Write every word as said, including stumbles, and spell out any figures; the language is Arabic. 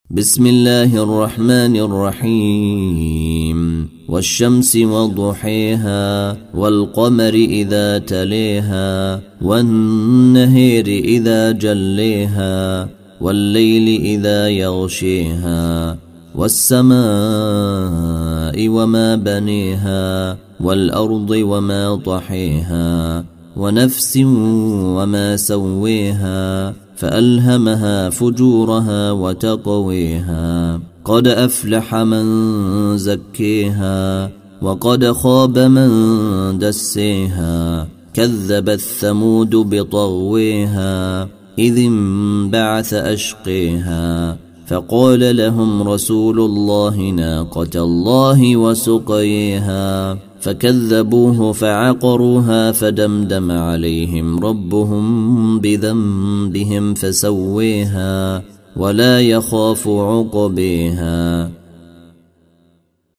بسم الله الرحمن الرحيم والشمس وضحيها والقمر إذا تليها والنهر إذا جليها والليل إذا يغشيها والسماء وما بنيها والأرض وما طحيها ونفس وما سويها فألهمها فجورها وتقويها قد أفلح من زكيها وقد خاب من دسيها كذبت ثمود بطغويها إذ انبعث أشقيها فقال لهم رسول الله ناقة الله وسقيها فكذبوه فعقروها فدمدم عليهم ربهم بذنبهم فسويها ولا يخاف عقبيها